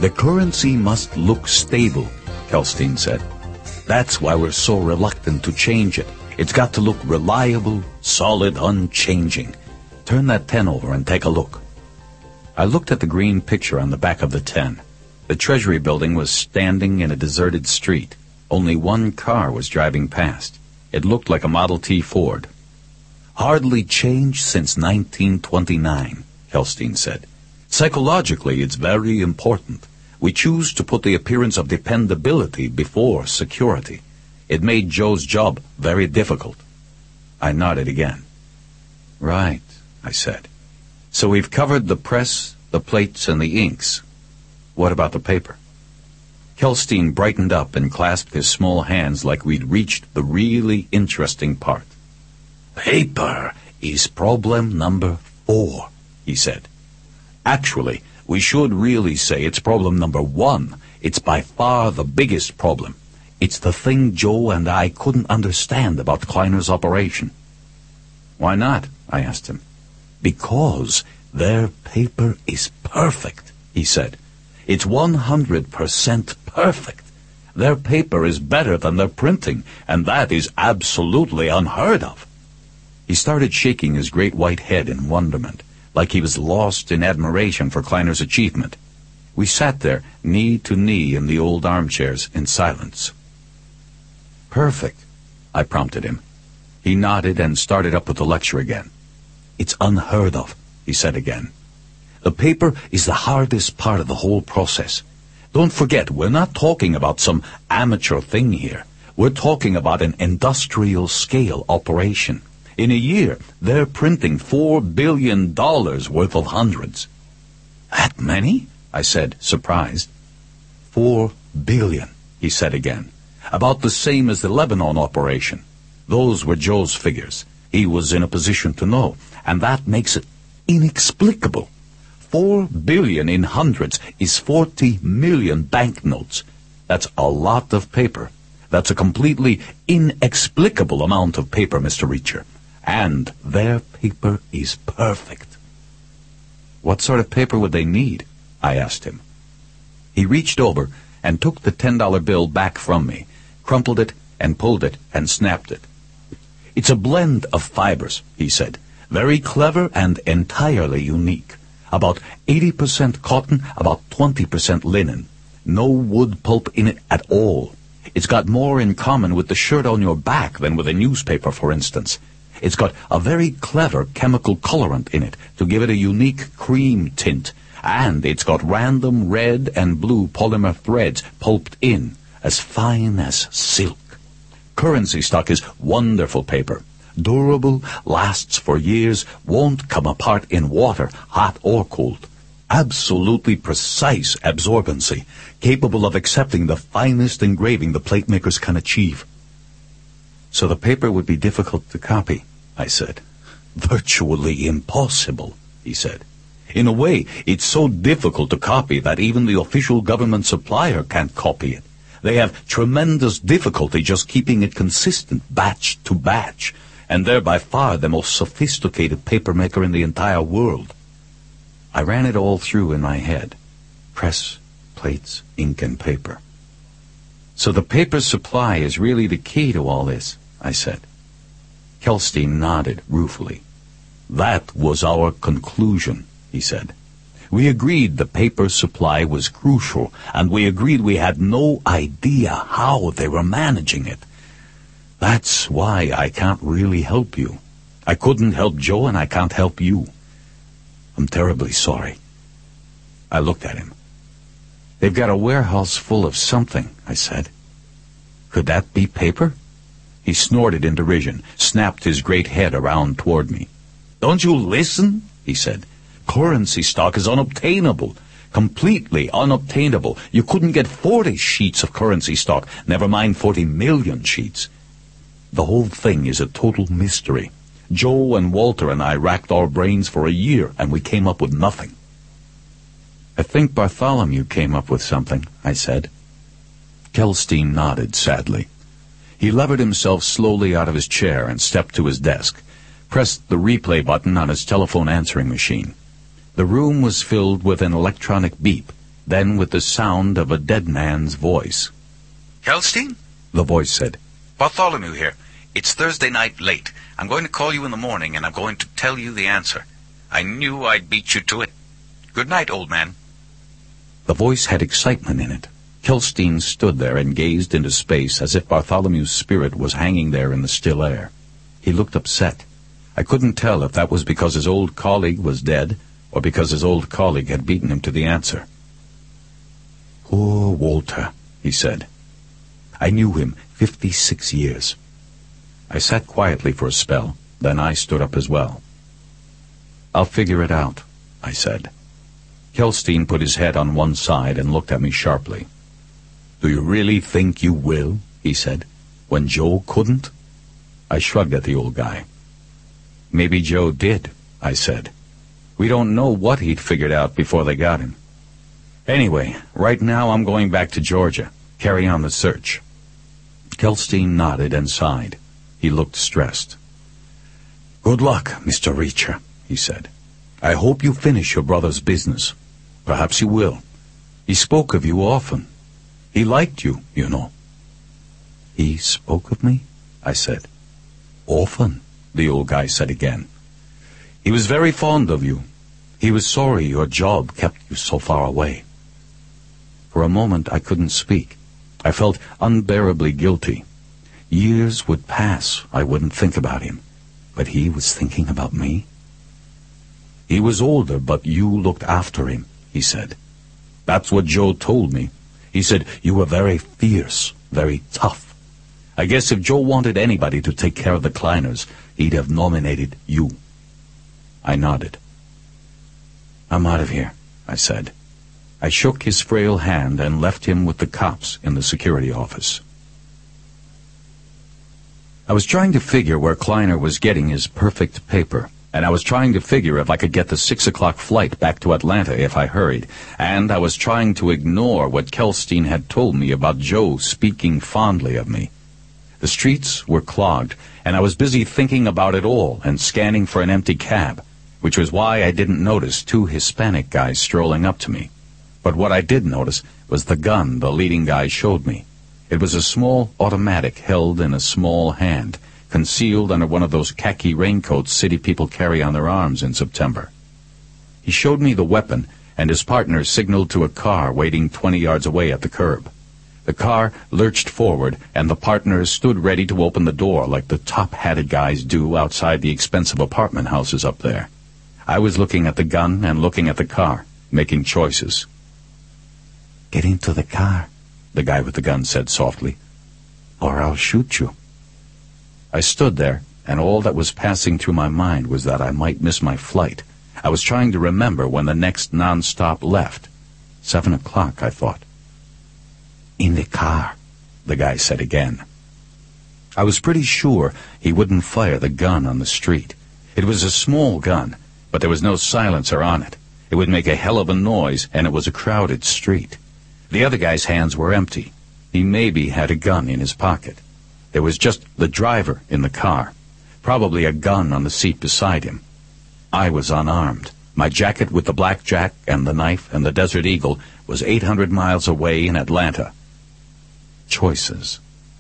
The currency must look stable, Kelstein said. That's why we're so reluctant to change it. It's got to look reliable, solid, unchanging. Turn that 10 over and take a look. I looked at the green picture on the back of the 10. The Treasury building was standing in a deserted street. Only one car was driving past. It looked like a Model T Ford. Hardly changed since 1929, Kelstein said. Psychologically, it's very important. We choose to put the appearance of dependability before security. It made Joe's job very difficult. I nodded again. Right, I said. So we've covered the press, the plates, and the inks. What about the paper? Kelstein brightened up and clasped his small hands like we'd reached the really interesting part. Paper is problem number 4, he said. Actually, we should really say it's problem number 1. It's by far the biggest problem. It's the thing Joe and I couldn't understand about Kleiner's operation. Why not? I asked him. Because their paper is perfect, he said. It's 100% perfect. Their paper is better than their printing, and that is absolutely unheard of. He started shaking his great white head in wonderment, like he was lost in admiration for Kleiner's achievement. We sat there, knee to knee in the old armchairs, in silence. Perfect, I prompted him. He nodded and started up with the lecture again. It's unheard of, he said again. The paper is the hardest part of the whole process. Don't forget, we're not talking about some amateur thing here. We're talking about an industrial-scale operation. In a year, they're printing $4 billion worth of hundreds. That many? I said, surprised. 4 billion, he said again. About the same as the Lebanon operation. Those were Joe's figures. He was in a position to know, and that makes it inexplicable. 4 billion in hundreds is 40 million banknotes. That's a lot of paper. That's a completely inexplicable amount of paper, Mr. Reacher. And their paper is perfect. What sort of paper would they need? I asked him. He reached over and took the $10 bill back from me, crumpled it and pulled it and snapped it. It's a blend of fibers, he said. Very clever and entirely unique. About 80% cotton, about 20% linen. No wood pulp in it at all. It's got more in common with the shirt on your back than with a newspaper, for instance. It's got a very clever chemical colorant in it to give it a unique cream tint, and it's got random red and blue polymer threads pulped in, as fine as silk. Currency stock is wonderful paper. Durable, lasts for years, won't come apart in water, hot or cold. Absolutely precise absorbency, capable of accepting the finest engraving the plate makers can achieve. So the paper would be difficult to copy, I said. Virtually impossible, he said. In a way, it's so difficult to copy that even the official government supplier can't copy it. They have tremendous difficulty just keeping it consistent, batch to batch, and they're by far the most sophisticated paper maker in the entire world. I ran it all through in my head. Press, plates, ink, and paper. So the paper supply is really the key to all this, I said. Kelstein nodded ruefully. That was our conclusion, he said. We agreed the paper supply was crucial, and we agreed we had no idea how they were managing it. That's why I can't really help you. I couldn't help Joe, and I can't help you. I'm terribly sorry. I looked at him. They've got a warehouse full of something, I said. Could that be paper? He snorted in derision, snapped his great head around toward me. Don't you listen? He said. Currency stock is unobtainable. Completely unobtainable. You couldn't get 40 sheets of currency stock, never mind 40 million sheets. The whole thing is a total mystery. Joe and Walter and I racked our brains for a year, and we came up with nothing. I think Bartholomew came up with something, I said. Kelstein nodded sadly. He levered himself slowly out of his chair and stepped to his desk, pressed the replay button on his telephone answering machine. The room was filled with an electronic beep. Then with the sound of a dead man's voice. "Kelstein?" The voice said. "Bartholomew here. It's Thursday night late. I'm going to call you in the morning, and I'm going to tell you the answer. I knew I'd beat you to it. Good night, old man." The voice had excitement in it. Kelstein stood there and gazed into space as if Bartholomew's spirit was hanging there in the still air. He looked upset. I couldn't tell if that was because his old colleague was dead or because his old colleague had beaten him to the answer. "Poor Walter," he said. "I knew him 56 years. I sat quietly for a spell, then I stood up as well. "I'll figure it out," I said. Kelstein put his head on one side and looked at me sharply. "Do you really think you will?" he said, "when Joe couldn't?" I shrugged at the old guy. "Maybe Joe did," I said. "We don't know what he'd figured out before they got him. Anyway, right now I'm going back to Georgia, carry on the search." Kelstein nodded and sighed. He looked stressed. "Good luck, Mr. Reacher," he said. "I hope you finish your brother's business. Perhaps you will. He spoke of you often. He liked you, you know." "He spoke of me?" I said. "Often," the old guy said again. "He was very fond of you. He was sorry your job kept you so far away." For a moment I couldn't speak. I felt unbearably guilty. Years would pass, I wouldn't think about him. But he was thinking about me? "He was older, but you looked after him," he said. "That's what Joe told me. He said you were very fierce, very tough. I guess if Joe wanted anybody to take care of the Kleiners, he'd have nominated you." I nodded. "I'm out of here," I said. I shook his frail hand and left him with the cops in the security office. I was trying to figure where Kleiner was getting his perfect paper, and I was trying to figure if I could get the 6 o'clock flight back to Atlanta if I hurried, and I was trying to ignore what Kelstein had told me about Joe speaking fondly of me. The streets were clogged, and I was busy thinking about it all and scanning for an empty cab, which was why I didn't notice 2 Hispanic guys strolling up to me. But what I did notice was the gun the leading guy showed me. It was a small automatic held in a small hand, concealed under one of those khaki raincoats city people carry on their arms in September. He showed me the weapon, and his partner signaled to a car waiting 20 yards away at the curb. The car lurched forward, and the partners stood ready to open the door like the top-hatted guys do outside the expensive apartment houses up there. I was looking at the gun and looking at the car, making choices. "Get into the car," the guy with the gun said softly, "or I'll shoot you." I stood there, and all that was passing through my mind was that I might miss my flight. I was trying to remember when the next non-stop left. 7 o'clock, I thought. "In the car," the guy said again. I was pretty sure he wouldn't fire the gun on the street. It was a small gun, but there was no silencer on it. It would make a hell of a noise, and it was a crowded street. The other guy's hands were empty. He maybe had a gun in his pocket. There was just the driver in the car, probably a gun on the seat beside him. I was unarmed. My jacket with the blackjack and the knife and the Desert Eagle was 800 miles away in Atlanta. Choices.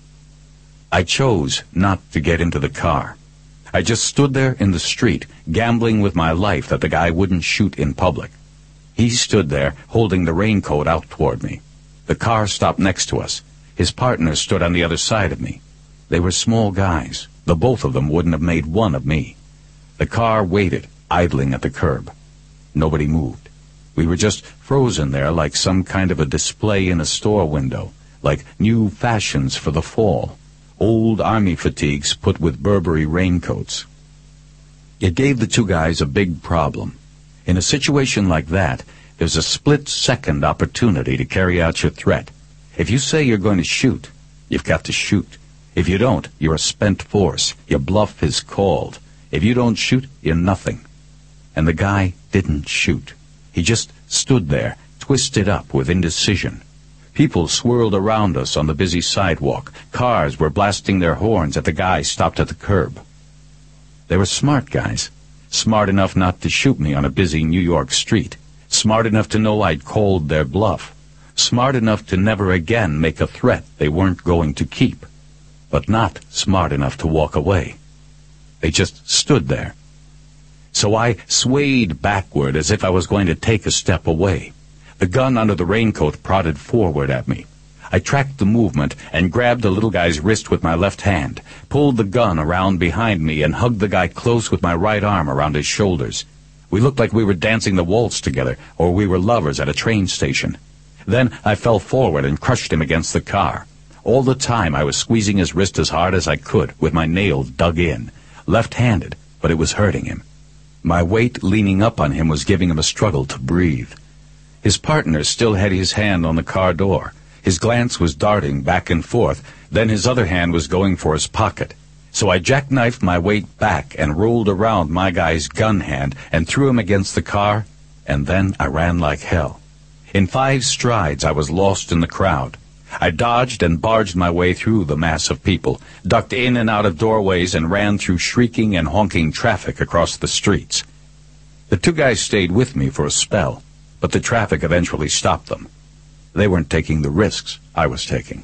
I chose not to get into the car. I just stood there in the street, gambling with my life that the guy wouldn't shoot in public. He stood there, holding the raincoat out toward me. The car stopped next to us. His partner stood on the other side of me. They were small guys. The both of them wouldn't have made one of me. The car waited, idling at the curb. Nobody moved. We were just frozen there like some kind of a display in a store window, like new fashions for the fall, old army fatigues put with Burberry raincoats. It gave the 2 guys a big problem. In a situation like that, there's a split-second opportunity to carry out your threat. If you say you're going to shoot, you've got to shoot. If you don't, you're a spent force. Your bluff is called. If you don't shoot, you're nothing. And the guy didn't shoot. He just stood there, twisted up with indecision. People swirled around us on the busy sidewalk. Cars were blasting their horns at the guy stopped at the curb. They were smart guys. Smart enough not to shoot me on a busy New York street. Smart enough to know I'd called their bluff. Smart enough to never again make a threat they weren't going to keep. But not smart enough to walk away. They just stood there. So I swayed backward as if I was going to take a step away. The gun under the raincoat prodded forward at me. I tracked the movement and grabbed the little guy's wrist with my left hand, pulled the gun around behind me, and hugged the guy close with my right arm around his shoulders. We looked like we were dancing the waltz together, or we were lovers at a train station. Then I fell forward and crushed him against the car. All the time I was squeezing his wrist as hard as I could, with my nails dug in. Left-handed, but it was hurting him. My weight leaning up on him was giving him a struggle to breathe. His partner still had his hand on the car door. His glance was darting back and forth, then his other hand was going for his pocket. So I jackknifed my weight back and rolled around my guy's gun hand and threw him against the car, and then I ran like hell. In 5 strides I was lost in the crowd. I dodged and barged my way through the mass of people, ducked in and out of doorways, and ran through shrieking and honking traffic across the streets. The 2 guys stayed with me for a spell, but the traffic eventually stopped them. They weren't taking the risks I was taking.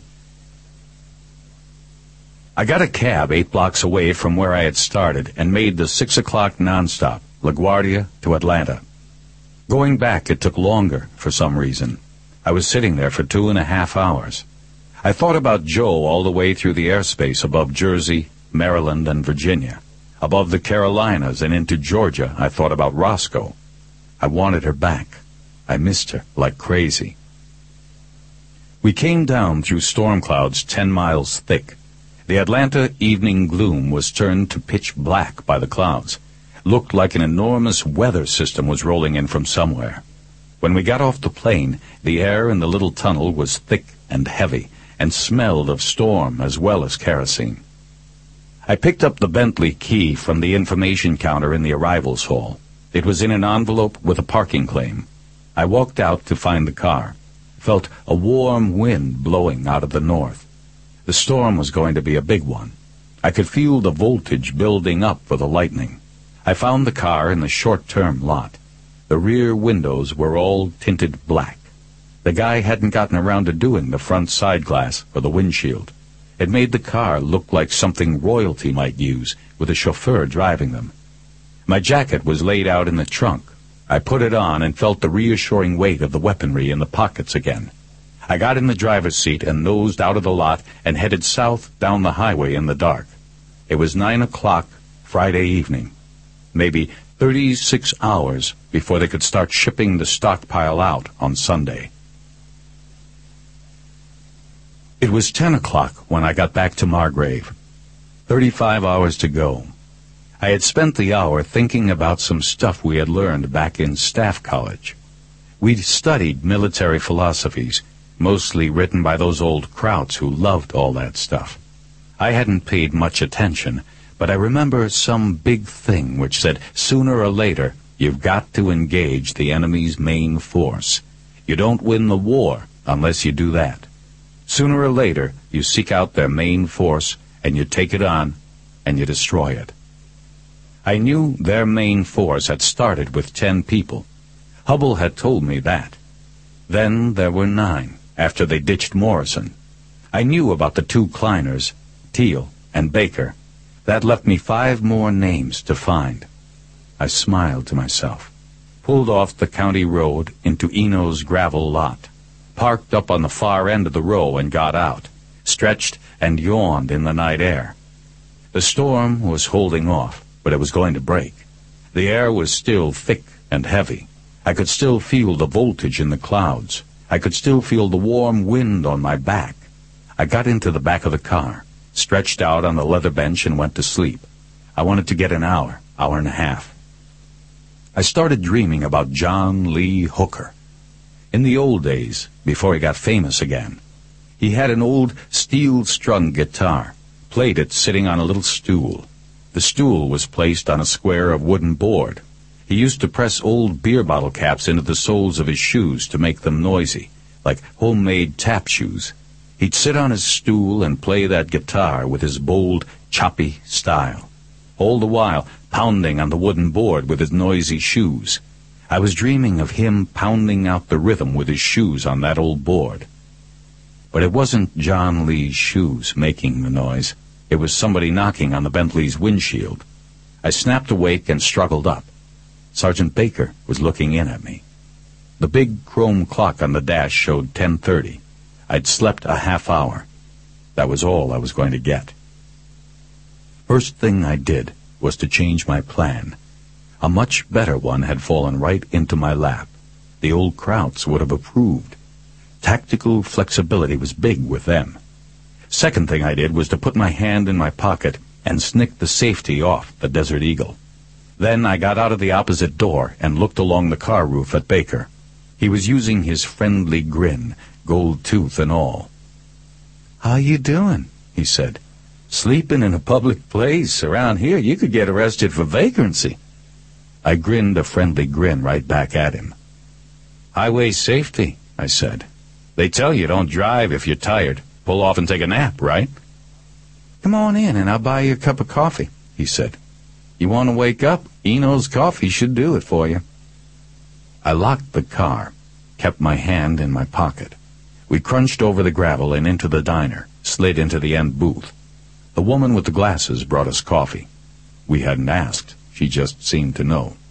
I got a cab 8 blocks away from where I had started and made the 6 o'clock nonstop, LaGuardia to Atlanta. Going back, it took longer for some reason. I was sitting there for 2.5 hours. I thought about Joe all the way through the airspace above Jersey, Maryland, and Virginia. Above the Carolinas and into Georgia, I thought about Roscoe. I wanted her back. I missed her like crazy. We came down through storm clouds 10 miles thick. The Atlanta evening gloom was turned to pitch black by the clouds. Looked like an enormous weather system was rolling in from somewhere. When we got off the plane, the air in the little tunnel was thick and heavy, and smelled of storm as well as kerosene. I picked up the Bentley key from the information counter in the arrivals hall. It was in an envelope with a parking claim. I walked out to find the car. Felt a warm wind blowing out of the north. The storm was going to be a big one. I could feel the voltage building up for the lightning. I found the car in the short-term lot. The rear windows were all tinted black. The guy hadn't gotten around to doing the front side glass or the windshield. It made the car look like something royalty might use, with a chauffeur driving them. My jacket was laid out in the trunk. I put it on and felt the reassuring weight of the weaponry in the pockets again. I got in the driver's seat and nosed out of the lot and headed south down the highway in the dark. It was 9 o'clock Friday evening. Maybe 36 hours before they could start shipping the stockpile out on Sunday. It was 10 o'clock when I got back to Margrave. 35 hours to go. I had spent the hour thinking about some stuff we had learned back in Staff College. We'd studied military philosophies, mostly written by those old krauts who loved all that stuff. I hadn't paid much attention, but I remember some big thing which said, sooner or later, you've got to engage the enemy's main force. You don't win the war unless you do that. Sooner or later, you seek out their main force, and you take it on, and you destroy it. I knew their main force had started with 10 people. Hubble had told me that. Then there were 9, after they ditched Morrison. I knew about the 2 Kleiners, Teal and Baker. That left me 5 more names to find. I smiled to myself, pulled off the county road into Eno's gravel lot, parked up on the far end of the row and got out, stretched and yawned in the night air. The storm was holding off, but it was going to break. The air was still thick and heavy. I could still feel the voltage in the clouds. I could still feel the warm wind on my back. I got into the back of the car, stretched out on the leather bench, and went to sleep. I wanted to get an hour and a half. I started dreaming about John Lee Hooker. In the old days, before he got famous again, he had an old steel-strung guitar, played it sitting on a little stool. The stool was placed on a square of wooden board. He used to press old beer bottle caps into the soles of his shoes to make them noisy, like homemade tap shoes. He'd sit on his stool and play that guitar with his bold, choppy style, all the while pounding on the wooden board with his noisy shoes. I was dreaming of him pounding out the rhythm with his shoes on that old board. But it wasn't John Lee's shoes making the noise. It was somebody knocking on the Bentley's windshield. I snapped awake and struggled up. Sergeant Baker was looking in at me. The big chrome clock on the dash showed 10:30. I'd slept a half hour. That was all I was going to get. First thing I did was to change my plan. A much better one had fallen right into my lap. The old Krauts would have approved. Tactical flexibility was big with them. Second thing I did was to put my hand in my pocket and snick the safety off the Desert Eagle. Then I got out of the opposite door and looked along the car roof at Baker. He was using his friendly grin, gold tooth and all. "How you doing?" he said. "Sleeping in a public place around here, you could get arrested for vagrancy." I grinned a friendly grin right back at him. "Highway safety," I said. "They tell you don't drive if you're tired. Pull off and take a nap, right?" "Come on in and I'll buy you a cup of coffee," he said. "You want to wake up? Eno's Coffee should do it for you." I locked the car, kept my hand in my pocket. We crunched over the gravel and into the diner, slid into the end booth. The woman with the glasses brought us coffee. We hadn't asked. She just seemed to know.